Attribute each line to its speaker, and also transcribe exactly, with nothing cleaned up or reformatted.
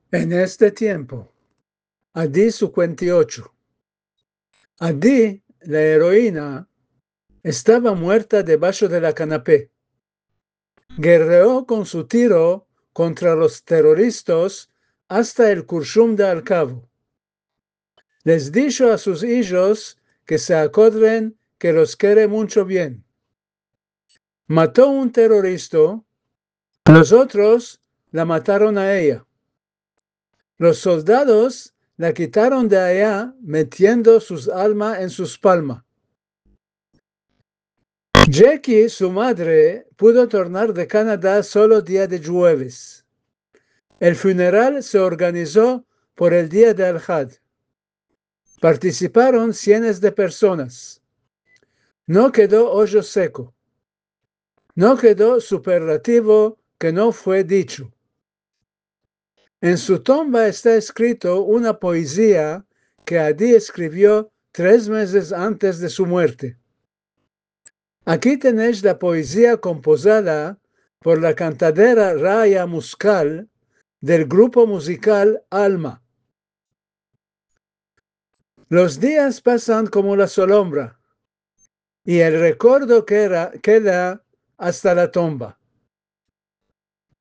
Speaker 1: En este tiempo, Adi cincuenta y ocho. Adi, la heroína, estaba muerta debajo de la canapé. Guerreó con su tiro contra los terroristas hasta el Kurshum de Al-Cabo. Les dijo a sus hijos que se acuerden que los quiere mucho bien. Mató un terrorista, los otros la mataron a ella. Los soldados la quitaron de allá metiendo sus almas en sus palmas. Jackie, su madre, pudo tornar de Canadá solo día de jueves. El funeral se organizó por el día de Al-Had. Participaron cientos de personas. No quedó hoyo seco. No quedó superlativo que no fue dicho. En su tumba está escrito una poesía que Adi escribió tres meses antes de su muerte. Aquí tenéis la poesía compuesta por la cantadera Raya Muscal del grupo musical Alma. Los días pasan como la sombra y el recuerdo queda, queda hasta la tumba.